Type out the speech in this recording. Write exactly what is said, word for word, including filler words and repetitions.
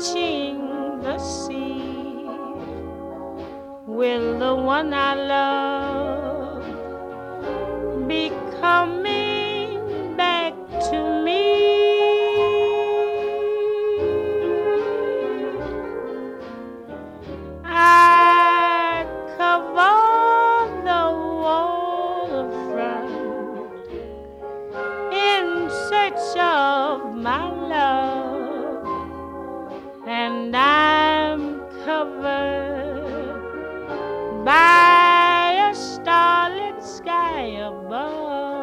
watching the sea. Will the one I love be coming back to me? I cover the waterfront in search of my love, and I'm covered by a starlit sky above.